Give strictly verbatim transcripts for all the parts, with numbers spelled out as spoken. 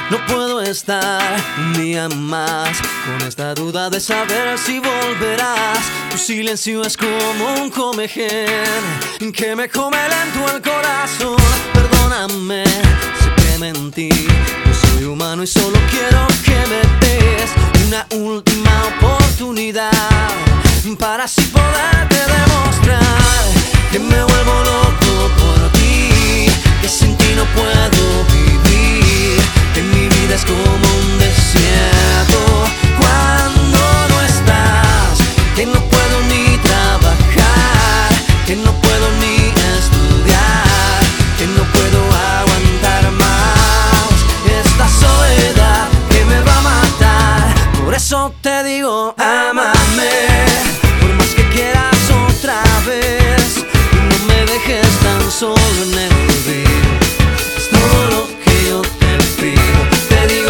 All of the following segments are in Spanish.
No puedo estar un día más con esta duda de saber si volverás. Tu silencio es como un comején que me come lento el corazón. Perdóname, sé que mentí, yo soy humano y solo quiero que me des una última oportunidad para así poderte demostrar que me vuelvo loco por ti, que sin ti no puedo vivir, que mi vida es como un desierto cuando no estás, que no puedo ni trabajar, que no puedo ni estudiar, que no puedo aguantar más esta soledad que me va a matar. Por eso te digo, ámame, por más que quieras otra vez, y no me dejes tan solo en el olvido. Es todo lo que yo te pido. Te digo,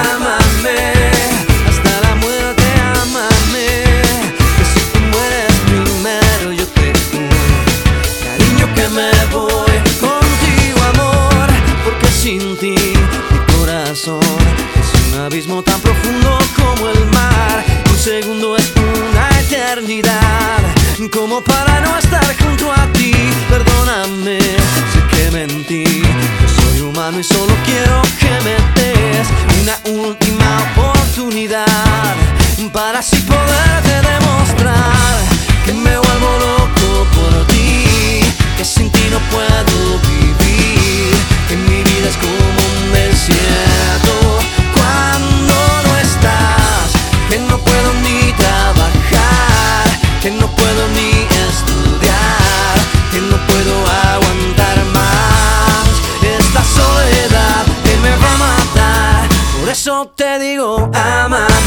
ámame, hasta la muerte, ámame, que si tú mueres primero yo te juro, cariño, que me voy contigo, amor, porque sin ti mi corazón es un abismo tan profundo como el mar. Un segundo es una eternidad, como para no estar junto a ti. Perdóname, sé que mentí, yo soy humano y solo quiero que me des una última oportunidad para así poderte demostrar que me vuelvo loco por ti, que sin ti no puedo vivir, que mi vida es como un desierto cuando no estás, que no puedo ni trabajar, que no puedo ni estudiar, que no puedo aguantar más esta soledad que me va a matar. Por eso te digo, ama.